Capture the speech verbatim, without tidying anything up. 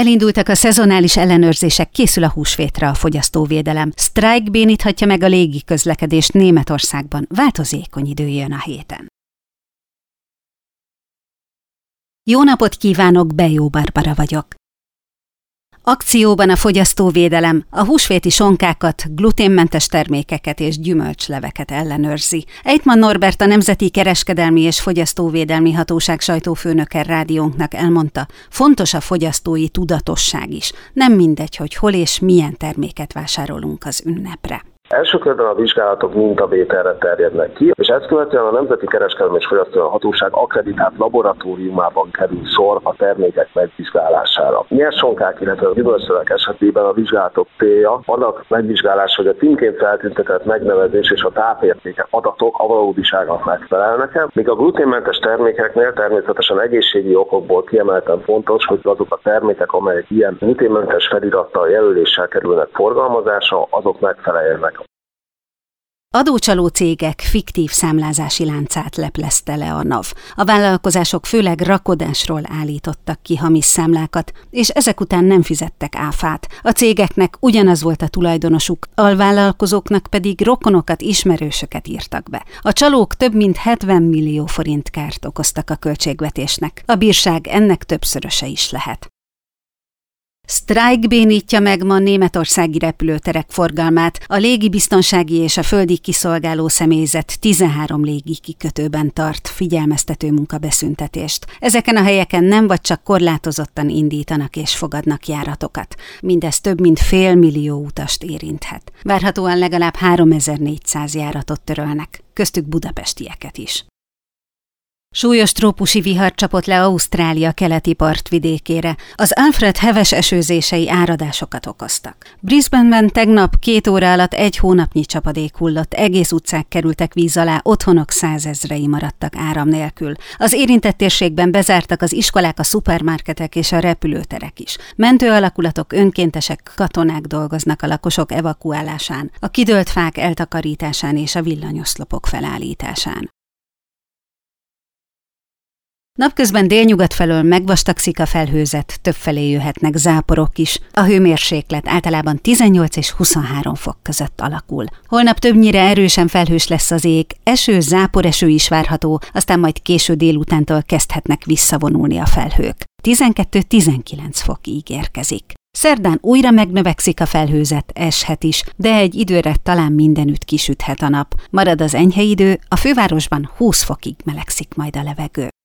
Elindultak a szezonális ellenőrzések, készül a húsvétra a fogyasztóvédelem. Sztrájk béníthatja meg a légiközlekedést Németországban. Változékony idő jön a héten. Jó napot kívánok, Bejó Barbara vagyok. Akcióban a fogyasztóvédelem a húsvéti sonkákat, gluténmentes termékeket és gyümölcsleveket ellenőrzi. Ejtman Norbert, a Nemzeti Kereskedelmi és Fogyasztóvédelmi Hatóság sajtófőnöke rádiónknak elmondta, fontos a fogyasztói tudatosság is. Nem mindegy, hogy hol és milyen terméket vásárolunk az ünnepre. Első körben a vizsgálatok mintavételre terjednek ki, és ezt követően a Nemzeti Kereskedelmi és Fogyasztóvédelmi Hatóság akkreditált laboratóriumában kerül sor a termékek megvizsgálására. Nyersonkák, illetve a gyümölcslevek esetében a vizsgálatok célja annak megvizsgálása, hogy a címként feltüntetett megnevezés és a tápértékek adatok a valódiságnak megfelelnek-e, míg a gluténmentes termékeknél természetesen egészségi okokból kiemelten fontos, hogy azok a termékek, amelyek ilyen gluténmentes felirattal, jelöléssel kerülnek forgalmazásra, azok megfeleljenek. Adócsaló cégek fiktív számlázási láncát leplezte le a NAV. A vállalkozások főleg rakodásról állítottak ki hamis számlákat, és ezek után nem fizettek áfát. A cégeknek ugyanaz volt a tulajdonosuk, alvállalkozóknak pedig rokonokat, ismerősöket írtak be. A csalók több mint hetven millió forint kárt okoztak a költségvetésnek. A bírság ennek többszöröse is lehet. Sztrájk bénítja meg ma németországi repülőterek forgalmát, a légibiztonsági és a földi kiszolgáló személyzet tizenhárom légi kikötőben tart figyelmeztető munkabeszüntetést. Ezeken a helyeken nem vagy csak korlátozottan indítanak és fogadnak járatokat. Mindez több mint fél millió utast érinthet. Várhatóan legalább háromezer-négyszáz járatot törölnek, köztük budapestieket is. Súlyos trópusi vihar csapott le Ausztrália keleti partvidékére. Az Alfred heves esőzései áradásokat okoztak. Brisbaneben tegnap két óra alatt egy hónapnyi csapadék hullott, egész utcák kerültek víz alá, otthonok százezrei maradtak áram nélkül. Az érintett térségben bezártak az iskolák, a szupermarketek és a repülőterek is. Mentőalakulatok, önkéntesek, katonák dolgoznak a lakosok evakuálásán, a kidőlt fák eltakarításán és a villanyoszlopok felállításán. Napközben délnyugat felől megvastagszik a felhőzet, többfelé jöhetnek záporok is. A hőmérséklet általában tizennyolc és huszonhárom fok között alakul. Holnap többnyire erősen felhős lesz az ég, eső, záporeső is várható, aztán majd késő délutántól kezdhetnek visszavonulni a felhők. tizenkettő-tizenkilenc fokig érkezik. Szerdán újra megnövekszik a felhőzet, eshet is, de egy időre talán mindenütt kisüthet a nap. Marad az enyhe idő, a fővárosban húsz fokig melegszik majd a levegő.